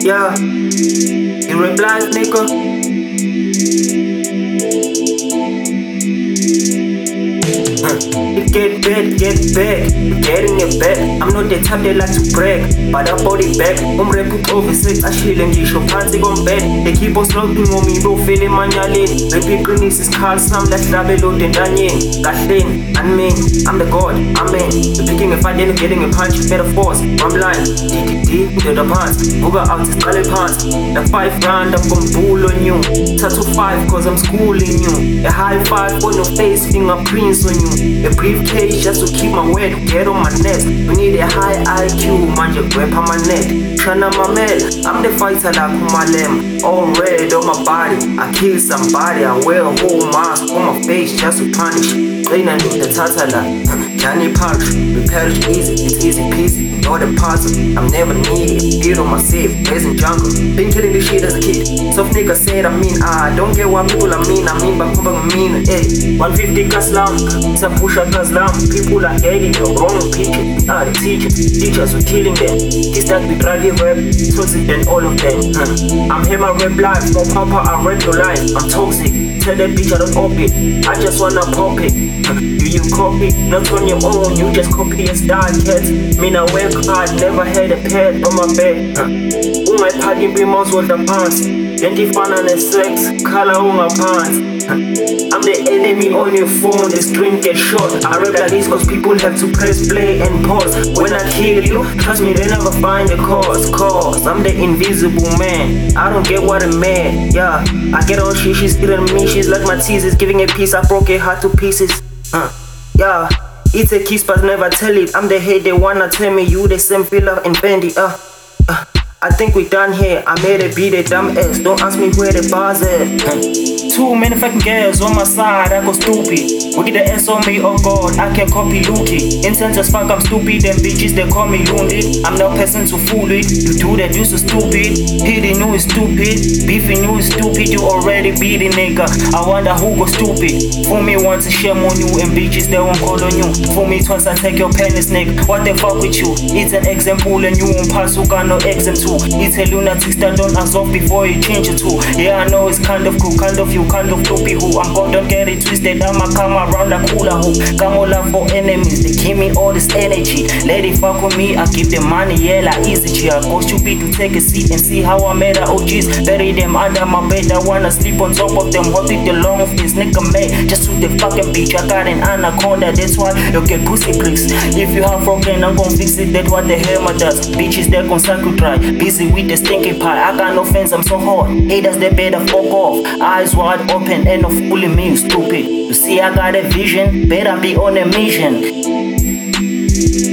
Yeah, you reply, nigga. Get back, getting it back. I'm not the type they like to brag, but I bought it back. Rap over 6, I chill and show pants on bed. They keep on slugging on me, bro, feeling manyalin. Repeat greenies is called some like Rabelo, then Daniel. Gatlin, and me, I'm the god, amen. You're picking a fight, then getting a punch, better force. I'm line, DDD, to the pants. Booga out his gully pants. The 5 round, I'm gonna bull on you. Tattoo 5, cause I'm schooling you. A high 5 on your face, fingerprints on you. A briefcase just to keep my weight, get on my neck. We need a high IQ, man, you grip on my neck. Shana Mamel, I'm the fighter like Kumalem. All red on my body, I kill somebody. I wear a whole mask on my face just to punish. Clean and the Tatala, Johnny Park. We perish easy, it's easy peasy. Know the puzzle, I'm never needy. Beat on myself, raising jungle. Been killing this shit as a kid. Soft nigga said I don't get what people I mean, but come back mean. Hey, 150 Kaslam, it's a push up Kaslam. People are getting the wrong picture. The teachers were killing them. This that we drag it rap, toxic than all of them. I'm here my rap life, no papa, I rap your life. I'm toxic, tell that bitch I don't open. I just wanna pop it. Do you copy? Not on your own, you just copy and start cats. Mean I work hard, never had a pet on my bed. My party be most with the pants. Then the fun and the sex, color on my pants. I'm the enemy on your phone, the screen gets shot. I rap like this cause people have to press play and pause. When I kill you, trust me, they never find the cause I'm the invisible man, I don't get what a man. Yeah, I get all shit, she's killing me. She's like my teasers, giving a piece, I broke her heart to pieces. Yeah, it's a kiss but never tell it. I'm the hate they wanna tell me, you the same filler and bendy. I think we done here. I made a beat a dumb ass. Don't ask me where the bars at. Too many fucking girls on my side, I go stupid. We get the S on me, oh god, I can copy Lukey. Intense as fuck, I'm stupid. Them bitches, they call me loony. I'm no person to fool it. You do that, you so stupid. Hitting you is stupid. Beefing you is stupid. You already beat a nigga. I wonder who go stupid. For me once a shame on you, and bitches, they won't call on you. For me twice, I take your penis, nigga. What the fuck with you? It's an example, and you won't pass, who got no exam too. It's a lunatic that don't ask off before you change it to. Yeah, I know it's kind of cool, kind of you, kind of dopey who. I'm God, don't get it twisted, I'ma come around like cooler who. Come all up for enemies, they give me all this energy. Let it fuck with me, I give them money, yeah, like easy G. I go stupid to take a seat and see how I made the OGs. Bury them under my bed, I wanna sleep on top of them. What with the long fins, nigga made, just with the fucking bitch. I got an anaconda, that's why you get pussy clicks. If you have broken, I'm gon' fix it, that's what the hammer does. Bitches, they gon' suck you dry, busy with the stinky pie. I got no fans, I'm so hot. Haters, they better fuck off. Eyes wide open, ain't no fooling me, you stupid. You see, I got a vision, better be on a mission.